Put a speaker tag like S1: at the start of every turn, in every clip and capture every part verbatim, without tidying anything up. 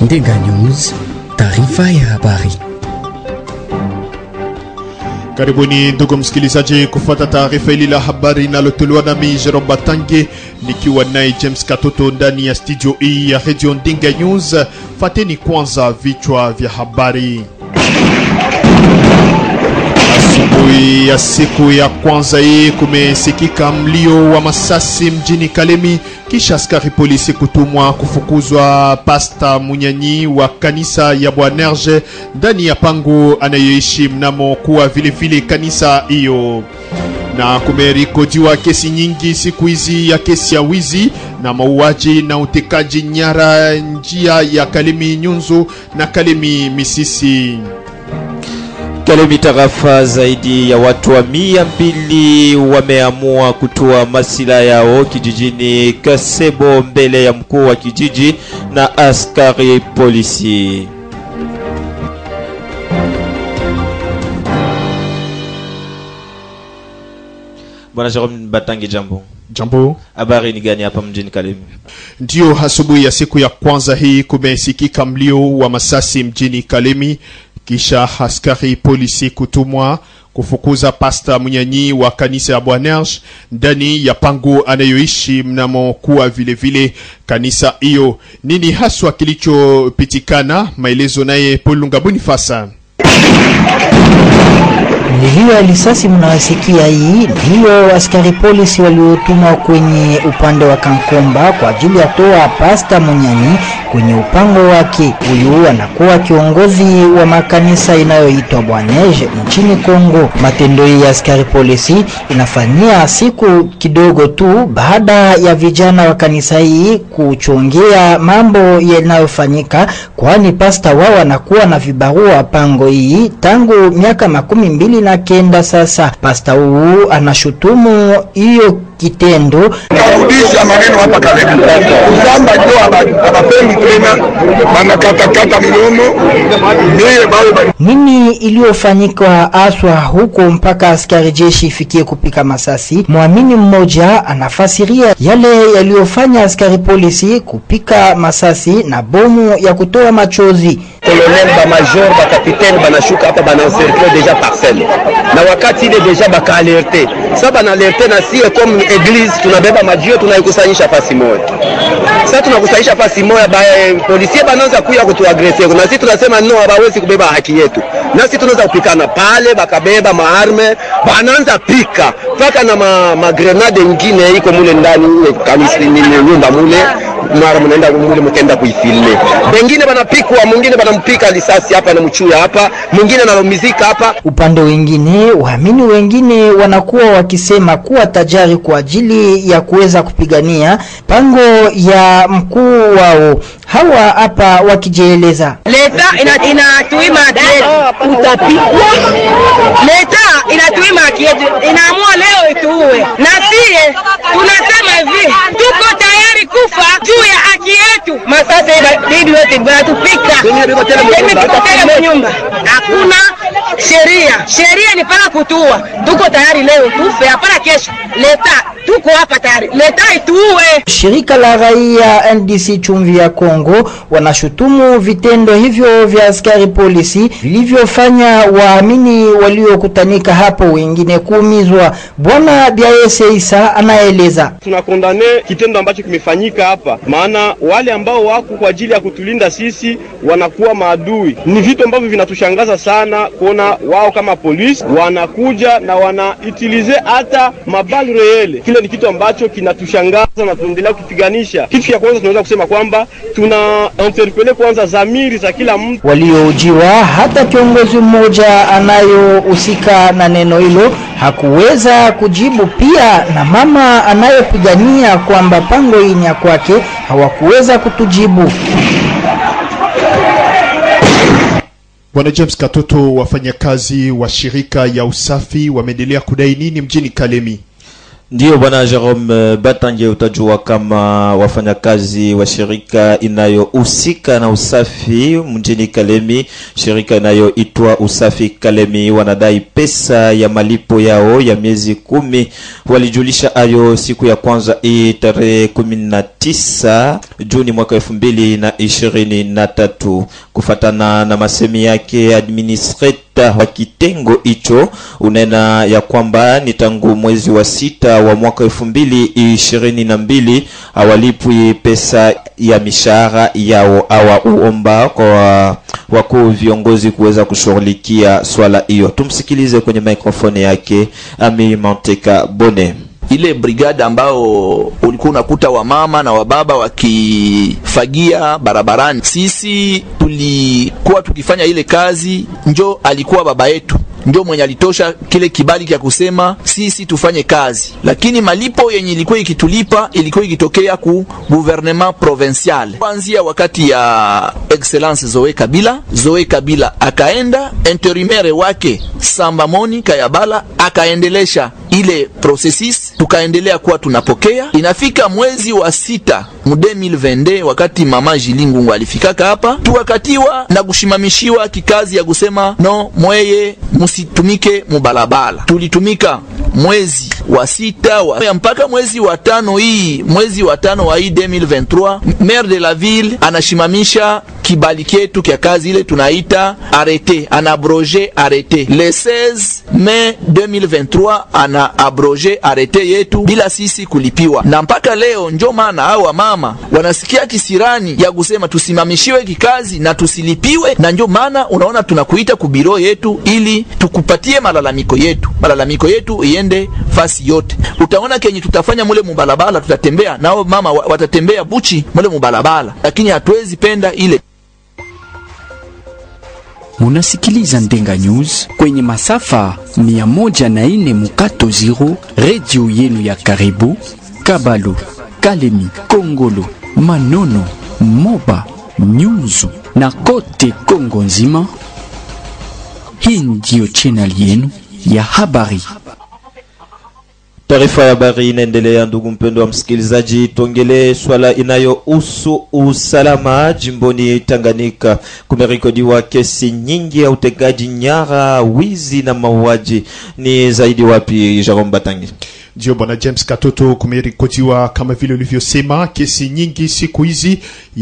S1: Ndega News, taarifa ya habari.
S2: Karibuni ndugu msikilizaji kufuata taarifa hili la habari linalotolewa nami Jerome Batange nikiwa naye James Katoto ndani ya studio hii ya Radio Ndega News. Fateni kwanza vichwa vya habari. Asubuhi ya siku ya kwanza hii kumesikika mlio wa masasi mjini Kalemi kisha askari polisi kutumwa kufukuzwa Pasta Munyanyi wa kanisa ya Bwanerge ndani ya pango anayoishi mnamo kuwa vile vile kanisa hiyo. Na kumerikodiwa kesi nyingi siku hizi ya kesi ya wizi na mauaji na utekaji nyara njia ya Kalemi Nyunzu na Kalemi Misisi.
S3: Kalemi tarafa zaidi ya watu wa mia mbili wameamua kutoa masila yao kijijini Kasebo mbele ya mkuu wa kijiji na askari polisi. Bwana Jerome Batangi, jambo.
S2: Jambo.
S3: Habari ni gani hapa mjini Kalemi?
S2: Ndio, asubuhi ya siku ya kwanza hii kumesikika mlio wa masasi mjini Kalemi kisha askari polisi kutumwa kufukuza Pasta Munyanyi wa kanisa ya Bwanerge ndani ya pango anayoishi mnamo kuwa vile vile kanisa hiyo. Nini haswa kilichopitikana? Maelezo naye Polunga Bonifasa.
S4: Milio ya risasi mnawasikia hii ndio askari polisi waliotumwa kwenye upande wa Kankomba kwa ajili ya toa Pasta Munyanyi kwenye upango wake. Huyu anakuwa kiongozi wa makanisa inayoitwa Bwanerge nchini Kongo. Matendo ya askari polisi inafanyia siku kidogo tu baada ya vijana wa kanisa hii kuchongea mambo yanayofanyika, kwani pasta wao anakuwa na vibarua pango hii tangu miaka makumi mbili na kenda sasa. Pasta huu anashutumu hiyo kitendo.
S5: Narudisha maneno hapa Kalemi. Kuzamba ndio abapendi tena, wanakata kata milomo. Niye bawe
S4: nini iliyofanyika aswa huko mpaka askari jeshi ifikie kupika masasi? Muamini mmoja anafasiria yale yaliyofanya askari polisi kupika masasi na bomu ya kutoa machozi.
S6: Colonel ba major ba capitaine banashuka hapa bana encercler déjà parcelle. Na wakati ile déjà baka alerte. Sasa bana alerte na sie comme église tunabeba majio tunaikusanyisha fasi moja. Sasa tunakusanyisha fasi moja ba polisi banaanza kuja kutuagresser. Na sisi tunasema no, hawawezi kubeba haki yetu. Na sisi tunaweza kupikana pale bakabeba maarme banaanza pika paka na ma, ma grenade nyingine iko mule ndani kanisa ni nyumba mule mara mnaenda mule mtenda kuifilme. Wengine banapikwa, mwingine banampika risasi hapa na mchuya hapa, mwingine analomizika hapa.
S4: Upande wengine, waamini wengine wanakuwa wakisema kuwa tajari kwa ajili ya kuweza kupigania pango ya mkuu wao. Hawa hapa wakijieleza.
S7: Leta ina inatuima kietu utapikwa. Leta inatuima kietu inaamua leo ituue. Na sie tunasema hivi, tuko tayari kufa juu ya haki yetu. Masasa bibi wote banatupika. Mimi tukotele nyumba. Hakuna sheria. Sheria ni paka kutua. Tuko tayari leo tufe, hapana kesho. Leta tuko hapa tayari. Leta ituue.
S4: Shirika la raia N D C Chumvi ya Kongo wanashutumu vitendo hivyo vya askari polisi vilivyofanya waamini waliokutanika hapo wengine kuumizwa. Bwana Biaese Isa anaeleza.
S8: Tunakondane kitendo ambacho kimefanyika hapa, maana wale ambao wako kwa ajili ya kutulinda sisi wanakuwa maadui. Ni vitu ambavyo vinatushangaza sana kuona wao kama polisi wanakuja na wanautilize hata mabali reele. Kile ni kitu ambacho kinatushangaza na tunaendelea kupiganisha. Kitu cha kwanza tunaweza kusema kwamba tuna interpele kwanza zamiri za kila mtu
S4: walioujiwa. Hata kiongozi mmoja anayohusika na neno hilo hakuweza kujibu. Pia na mama anayopigania kwamba pango hii ni ya kwake hawakuweza kutujibu.
S2: Bwana James Katoto, wafanyakazi wa shirika ya usafi wameendelea kudai nini mjini Kalemi?
S3: Ndio bwana Jerome Batange, utajua kama wafanyakazi wa shirika inayohusika na usafi mjini Kalemi, shirika inayoitwa Usafi Kalemi, wanadai pesa ya malipo yao ya miezi kumi. Walijulisha ayo siku ya kwanza hii tarehe kumi na tisa Juni mwaka elfu mbili na ishirini na tatu. Kufatana na masemi yake administrator wa kitengo hicho, unena ya kwamba ni tangu mwezi wa sita wa mwaka elfu mbili ishirini na mbili hawalipwi pesa ya mishahara yao. Awa uomba kwa wakuu viongozi kuweza kushughulikia swala hiyo. Tumsikilize kwenye mikrofoni yake Ami Manteka Bone.
S9: Ile brigade ambao ulikuwa unakuta wa mama na wa baba wakifagia barabarani, sisi tulikuwa tukifanya ile kazi, njo alikuwa baba yetu, ndio mwenye alitosha kile kibali kia kusema sisi tufanye kazi. Lakini malipo yenye ilikuwa ikitulipa ilikuwa ikitokea ku gouvernement provincial. Kuanzia wakati ya excellence Zoe Kabila, Zoe Kabila akaenda, intérimaire wake Samba Moni Kayabala akaendelesha ile processus, tukaendelea kuwa tunapokea. Inafika mwezi wa sita mu deux mille vingt-deux, wakati mama Jilingungu alifikaka hapa, tuwakatiwa na kushimamishiwa kikazi ya kusema no mweye musitumike mubalabala. Tulitumika mwezi wa sita wa mpaka mwezi wa tano hii mwezi wa tano wa hii deux mille vingt-trois, maire de la ville anashimamisha kibali ketu kia kazi ile tunaita arrêté, ana abroger arrêté le seize mai deux mille vingt-trois, ana abroger arrêté yetu bila sisi kulipiwa. Na mpaka leo njo maana hao mama wanasikia kisirani ya kusema tusimamishiwe kikazi na tusilipiwe, na njo maana unaona tunakuita ku biro yetu ili tukupatie malalamiko yetu. Malalamiko yetu iende fasi yote. Utaona kenye tutafanya mule mubalabala, tutatembea nao mama watatembea buchi mule mubalabala, lakini hatuwezi penda ile.
S10: Munasikiliza Ndenga News kwenye masafa mia moja na ine mukato zero, radio yenu ya karibu, Kabalo, Kalemi, Kongolo, Manono, Moba, Nyunzu na kote Kongo nzima. Hii ndio channel yenu ya habari.
S3: Taarifa ya habari inaendelea, ndugu mpendo wa msikilizaji. Tuongelee swala inayohusu usalama jimboni Tanganyika. Kumerekodiwa kesi nyingi ya utekaji nyara, wizi na mauaji. Ni zaidi wapi, Jerome Batangi?
S2: Ndio bwana James Katoto, kumerikotiwa kama vile ulivyosema kesi nyingi siku hizi,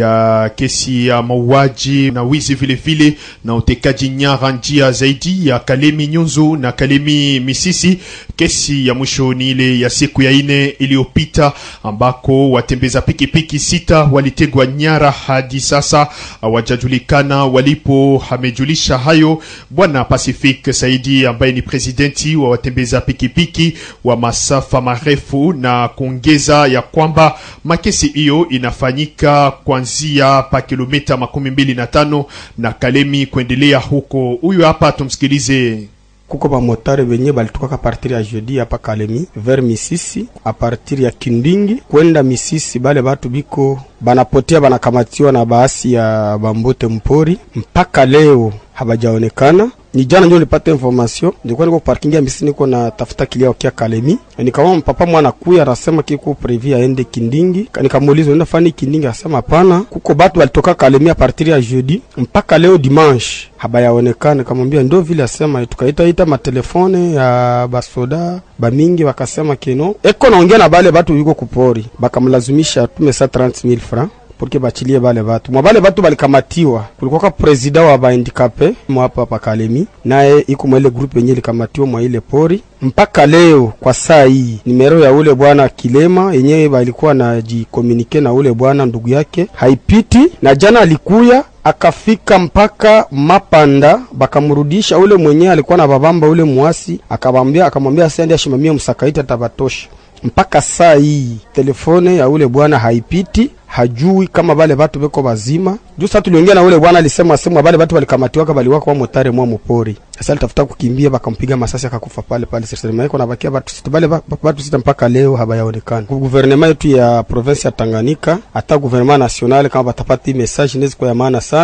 S2: ya kesi ya mauaji na wizi vile vile na utekaji nyara njia zaidi ya Kalemi Nyunzu na Kalemi Misisi. Kesi ya mwisho ni ile ya siku ya ine iliyopita ambako watembeza pikipiki sita walitegwa nyara, hadi sasa hawajajulikana walipo. Amejulisha hayo bwana Pacific Saidi ambaye ni presidenti wa watembeza pikipiki wa masafa marefu, na kuongeza ya kwamba makesi hiyo inafanyika kuanzia pa kilomita makumi mbili na tano na Kalemi kuendelea huko. Huyu hapa tumsikilize.
S11: Kuko ba motare benye balitoka ka partir ya jeudi hapa Kalemi vers Misisi, a partir ya Kindingi kwenda Misisi, bale batu biko banapotea banakamatiwa na baasi ya Bambote Mpori. Mpaka leo habajaonekana. Ni jana ndio nilipata information, nilikuwa niko parking ya Misisi, niko na tafuta kilia wakia Kalemi. Nikaona papa mwana kuya anasema kiko prevu aende Kindingi. Nikamuuliza unaenda fani Kindingi, asema hapana, kuko batu walitoka Kalemi a partir ya jeudi mpaka leo dimanche habayaonekana. Nikamwambia ndio vile, asema tukaita ita matelefone ya basoda bamingi, wakasema keno eko naongea na bale batu yuko kupori, bakamlazimisha tume sa trente mille francs porque bachilie bale batu. Mwa bale batu balikamatiwa, kulikuwa ka president wa ba handicapé mwa hapa pa Kalemi, naye iko mwele group yenye likamatiwa mwa ile pori. Mpaka leo kwa saa hii nimero ya ule bwana Kilema yenyewe balikuwa na jikomunike na ule bwana ndugu yake haipiti, na jana alikuya akafika mpaka Mapanda, bakamrudisha ule mwenyewe alikuwa na babamba ule muasi, akabambia akamwambia asende ashimamie msakaita tabatosha. Mpaka saa hii telefone ya ule bwana haipiti, hajui kama bale batu beko bazima. Juu sasa tuliongea na ule bwana, alisema sema bale batu walikamatiwa bali wako wa motare mwa mpori. Sasa alitafuta kukimbia, bakampiga masasi akakufa pale pale. Sasa iko nabakia batu sita, bale batu sita mpaka leo habayaonekana. Gouvernement yetu ya province ya Tanganyika, hata gouvernement national kama batapati message nezi kwa maana sana,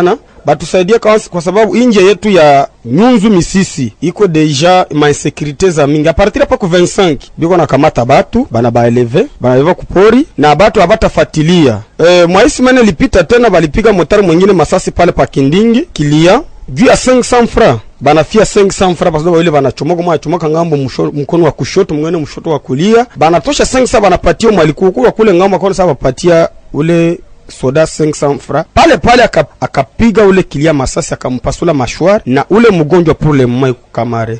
S11: batusaidie kwa, kwa sababu inje yetu ya Nyunzu Misisi iko deja ma insécurité za mingi. A partir hapa ku vingt-cinq biko na kamata batu bana baeleve bana beba kupori na batu abatafatilia. E, mwaisi mane lipita tena balipiga motari mwingine masasi pale pa Kindingi kilia juu ya cinq cents francs. Banafia cinq cents francs parce que wale banachomoka mwa chomoka ngambo mkono wa kushoto mwingine mshoto wa kulia. Banatosha cinq cents banapatia malikuku kule ngambo kwa sababu bapatia ule soda cinq cents francs. Pale pale akapiga ule kilia masasi akampasula mashwari na ule mgonjwa pour le moment kukamare.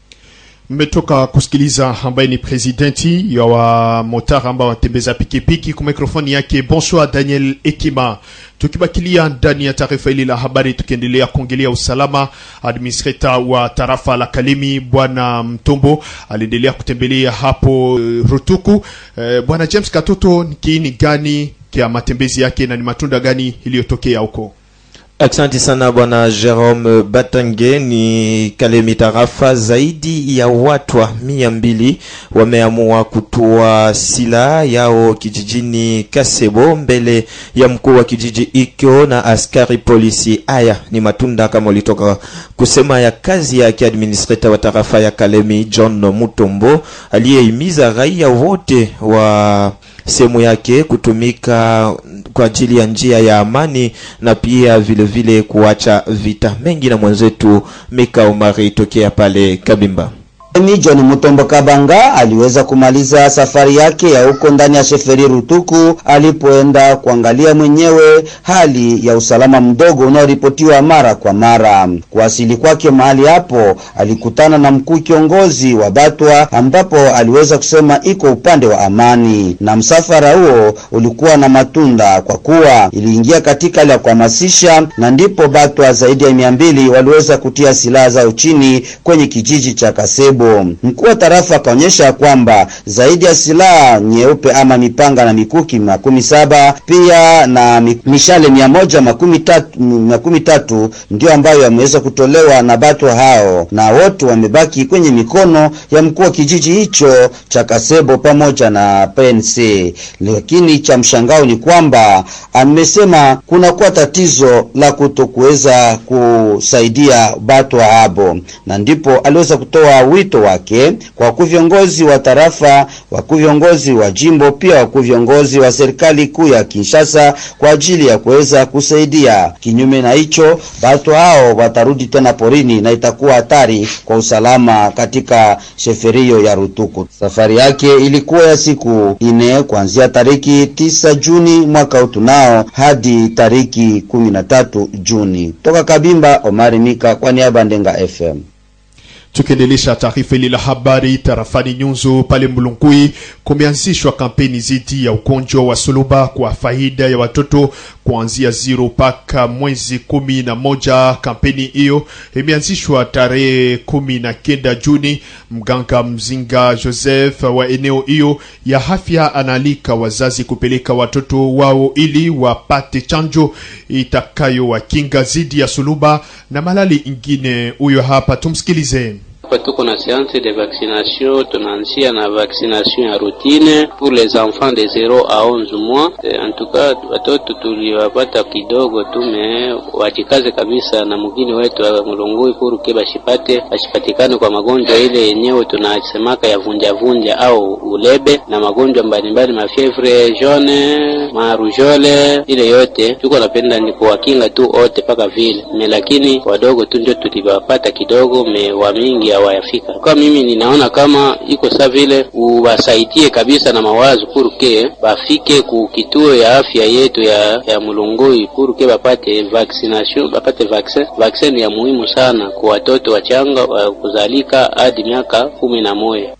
S2: Mmetoka kusikiliza ambaye ni presidenti ya wa motara ambao watembeza pikipiki kwa mikrofoni yake. Bonsoir Daniel Ekima. Tukibakilia ndani ya taarifa hili la habari, tukiendelea kuongelea usalama, administrator wa tarafa la Kalemi Bwana Mtombo aliendelea kutembelea hapo uh, Rutuku. Uh, Bwana James Katoto, ni kiini gani kia matembezi yake na ni matunda gani iliyotokea huko?
S3: Asante sana bwana Jerome Batange. Ni Kalemi tarafa, zaidi ya watu wa mia mbili wameamua kutoa silaha yao kijijini Kasebo mbele ya mkuu wa kijiji ikyo na askari polisi. Haya ni matunda kama ulitoka kusema ya kazi ya administrator wa tarafa ya Kalemi John Mutombo, aliyehimiza raia wote wa sehemu yake kutumika kwa ajili ya njia ya amani na pia vile vile kuacha vita mengi. Na mwenzetu Mika Omari tokea pale Kabimba.
S12: John Mutombo Kabanga aliweza kumaliza safari yake ya huko ndani ya sheferi Rutuku alipoenda kuangalia mwenyewe hali ya usalama mdogo unaoripotiwa mara kwa mara. Kuwasili kwake mahali hapo alikutana na mkuu kiongozi wa Batwa ambapo aliweza kusema iko upande wa amani, na msafara huo ulikuwa na matunda kwa kuwa iliingia katika ile kuhamasisha, na ndipo Batwa zaidi ya mia mbili waliweza kutia silaha zao chini kwenye kijiji cha Kasebo. Mkuu wa tarafa akaonyesha kwamba zaidi ya silaha nyeupe ama mipanga na mikuki makumi saba pia na mishale mia moja makumi tatu, makumi tatu ndio ambayo yameweza kutolewa na batu hao, na wote wamebaki kwenye mikono ya mkuu wa kijiji hicho cha Kasebo pamoja na P N C. Lakini cha mshangao ni kwamba amesema kuna kuwa tatizo la kutokuweza kusaidia batu hao, na ndipo aliweza kutoa wito wake kwa wakuu viongozi wa tarafa, wakuu viongozi wa jimbo, pia wakuu viongozi wa serikali kuu ya Kinshasa kwa ajili ya kuweza kusaidia. Kinyume na hicho, watu hao watarudi tena porini na itakuwa hatari kwa usalama katika sheferio ya Rutuku. Safari yake ilikuwa ya siku ine kuanzia tariki tisa Juni mwaka utunao hadi tariki kumi na tatu Juni. Toka Kabimba, Omari Mika kwa niaba Ndenga F M.
S2: Tukiendelesha taarifa ile la habari, tarafani Nyunzu pale Mulungui kumeanzishwa kampeni zidi ya ugonjwa wa suluba kwa faida ya watoto kuanzia zero paka mwezi kumi na moja. Kampeni hiyo imeanzishwa tarehe kumi na kenda Juni. Mganga Mzinga Joseph wa eneo hiyo ya afya analika wazazi kupeleka watoto wao ili wapate chanjo itakayo wakinga zidi ya suluba na malali ingine. Huyo hapa tumsikilize.
S13: Hapa tuko na séance de vaccination, tunaanzia na vaccination ya routine pour les enfants de zero à onze mois. En tout cas watoto tuliwapata kidogo tu, me wajikaze kabisa na mgini wetu wa Mulungui pour que bashipate bashipatikane kwa magonjwa ile yenyewe tunasemaka ya vunja vunja au ulebe na magonjwa mbalimbali, mafievre jaune, marujole, ile yote tuko napenda ni kuwakinga tu wote paka vile me, lakini wadogo tu ndio tuliwapata kidogo, me wa mingi hawayafika. Kwa mimi ninaona kama iko sawa vile uwasaidie kabisa na mawazo purke bafike ku kituo ya afya yetu ya ya Mulungui purke bapate vaccination, bapate vaccin. Vaccin ya muhimu sana kwa watoto wachanga wa kuzalika hadi miaka kumi na moja.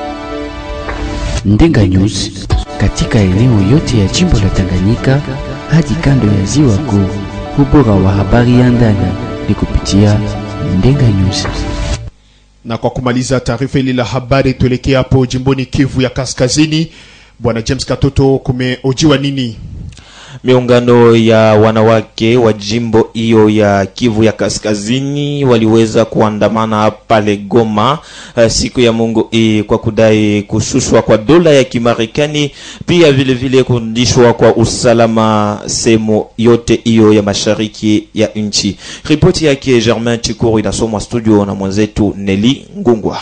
S10: Ndenga News katika eneo yote ya jimbo la Tanganyika hadi kando ya ziwa kuu. Ubora wa habari ya ndani ni kupitia Ndenga News.
S2: Na kwa kumaliza taarifa hili la habari, tuelekea hapo jimboni Kivu ya Kaskazini. Bwana James Katoto, kumeojiwa nini?
S3: Miungano ya wanawake wa jimbo hiyo ya Kivu ya Kaskazini waliweza kuandamana pale Goma uh, siku ya Mungu hii kwa kudai kushushwa kwa dola ya Kimarekani, pia vile vile kurudishwa kwa usalama sehemu yote hiyo ya mashariki ya nchi. Ripoti yake Germain Chikuru inasomwa studio na mwenzetu Nelly Ngungwa.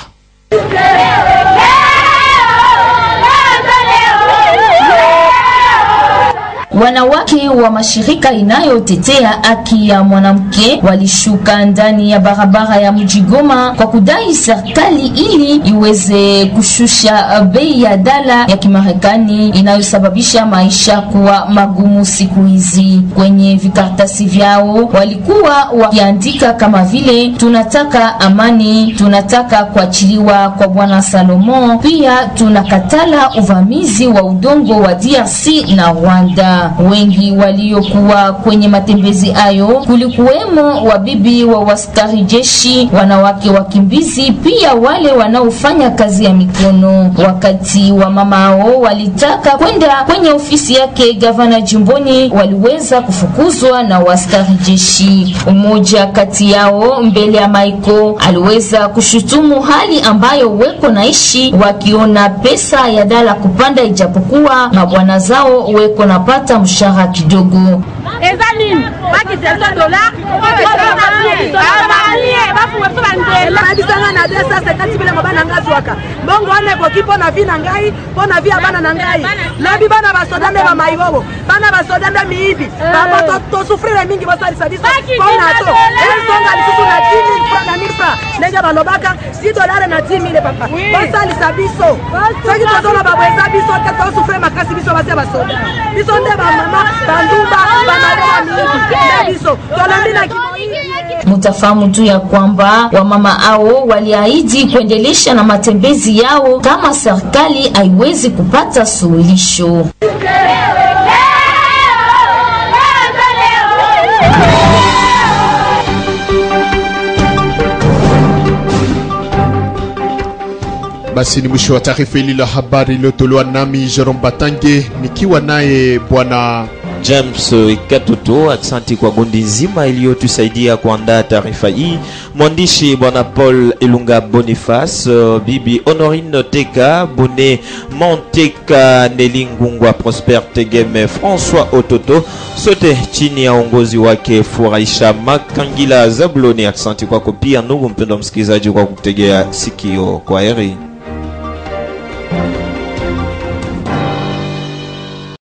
S14: Wanawake wa mashirika inayotetea haki ya mwanamke walishuka ndani ya barabara ya mji Goma kwa kudai serikali ili iweze kushusha bei ya dola ya Kimarekani inayosababisha maisha kuwa magumu siku hizi. Kwenye vikaratasi vyao walikuwa wakiandika kama vile tunataka amani, tunataka kuachiliwa kwa bwana Salomon, pia tunakatala uvamizi wa udongo wa D R C na Rwanda. Wengi waliokuwa kwenye matembezi hayo kulikuwemo wabibi wa waskari jeshi, wanawake wakimbizi, pia wale wanaofanya kazi ya mikono. Wakati wa mama hao walitaka kwenda kwenye ofisi yake gavana jimboni, waliweza kufukuzwa na waskari jeshi. Umoja kati yao mbele ya Maiko aliweza kushutumu hali ambayo weko naishi wakiona pesa ya dala kupanda, ijapokuwa mabwana zao weko napata mshahara kidogo.
S7: Ezalini baki tesa dola na desa sekati bila mabana ngazwaka bongo ane bokipo na vina ngai pona via bana na ngai labi bana basodande ba maibobo bana basodande miibi baba to to sufrire mingi basali sabisa pona to ezonga lisusu na dix mille francs na mille francs nega balobaka six dollars na dix mille papa basali sabiso soki tozola babweza biso te to sufrire makasi biso basi basoda biso nde ba mama bandumba bana miibi biso tolandi na
S14: Mutafahamu tu ya kwamba wamama hao waliahidi kuendelesha na matembezi yao kama serikali haiwezi kupata suluhisho.
S2: Basi ni mwisho wa taarifa hili la habari iliyotolewa nami Jerome Batange nikiwa naye bwana
S3: James Katuto. Asante kwa gundi nzima iliyotusaidia kuandaa taarifa hii. Mwandishi bwana Paul Ilunga Boniface, uh, bibi Honorine Teka, Bone Monteka, Nelly Ngungwa, Prosper Tegeme, François Ototo, sote chini ya uongozi wake Furahisha Makangila Zabloni. Asante kwa kopia ndugu mpendwa msikilizaji kwa kutegea sikio. Kwa heri.